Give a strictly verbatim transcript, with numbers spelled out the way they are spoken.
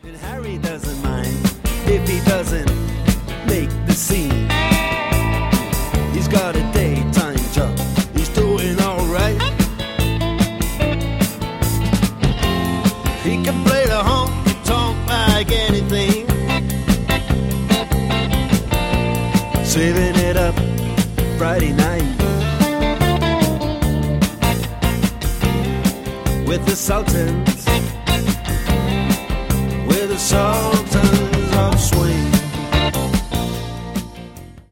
And Harry doesn't mind if he doesn't make the scene. He's got a daytime job, he's doing alright. He can play the honky-tonk like anything, saving it up Friday night with the Sultans, with the Sultans.